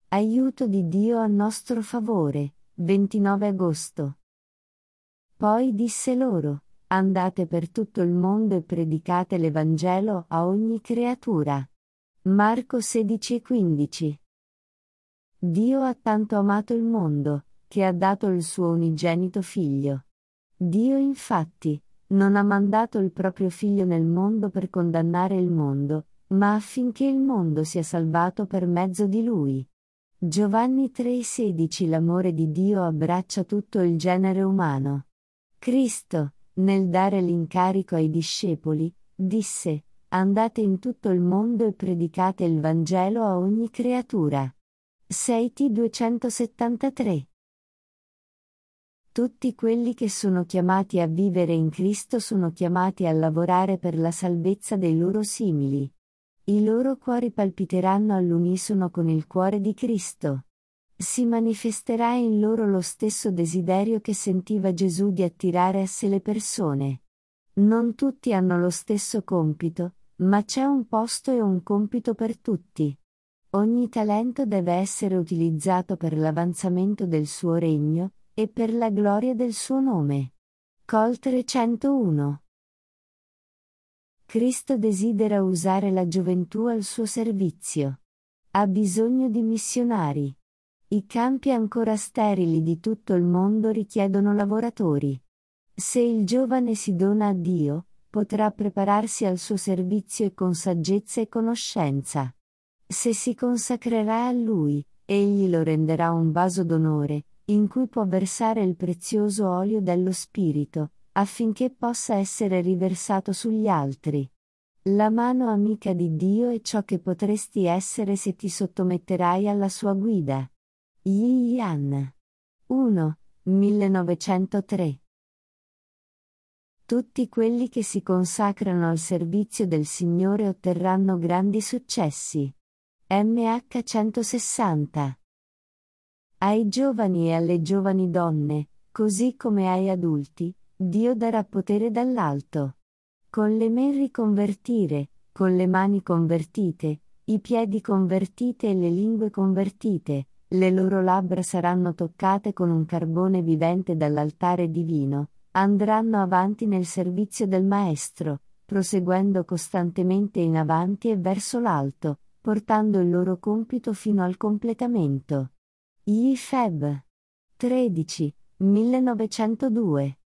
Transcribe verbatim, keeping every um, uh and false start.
Aiuto di Dio a nostro favore, ventinove agosto. Poi disse loro: andate per tutto il mondo e predicate l'Evangelo a ogni creatura. Marco sedici e quindici. Dio ha tanto amato il mondo, che ha dato il suo unigenito Figlio. Dio infatti non ha mandato il proprio Figlio nel mondo per condannare il mondo, ma affinché il mondo sia salvato per mezzo di Lui. Giovanni tre e sedici. L'amore di Dio abbraccia tutto il genere umano. Cristo, nel dare l'incarico ai discepoli, disse: andate in tutto il mondo e predicate il Vangelo a ogni creatura. sei T duecentosettantatré. Tutti quelli che sono chiamati a vivere in Cristo sono chiamati a lavorare per la salvezza dei loro simili. I loro cuori palpiteranno all'unisono con il cuore di Cristo. Si manifesterà in loro lo stesso desiderio che sentiva Gesù di attirare a sé le persone. Non tutti hanno lo stesso compito, ma c'è un posto e un compito per tutti. Ogni talento deve essere utilizzato per l'avanzamento del suo regno, e per la gloria del suo nome. Col trecentouno. Cristo desidera usare la gioventù al suo servizio. Ha bisogno di missionari. I campi ancora sterili di tutto il mondo richiedono lavoratori. Se il giovane si dona a Dio, potrà prepararsi al suo servizio e con saggezza e conoscenza. Se si consacrerà a Lui, Egli lo renderà un vaso d'onore, in cui può versare il prezioso olio dello Spirito, affinché possa essere riversato sugli altri. La mano amica di Dio è ciò che potresti essere se ti sottometterai alla sua guida. Yi Yan. uno. millenovecentotre. Tutti quelli che si consacrano al servizio del Signore otterranno grandi successi. M H centosessanta. Ai giovani e alle giovani donne, così come ai adulti, Dio darà potere dall'alto. Con le mani riconvertire, con le mani convertite, i piedi convertite e le lingue convertite, le loro labbra saranno toccate con un carbone vivente dall'altare divino, andranno avanti nel servizio del Maestro, proseguendo costantemente in avanti e verso l'alto, portando il loro compito fino al completamento. Yi Feb. tredici, millenovecentodue.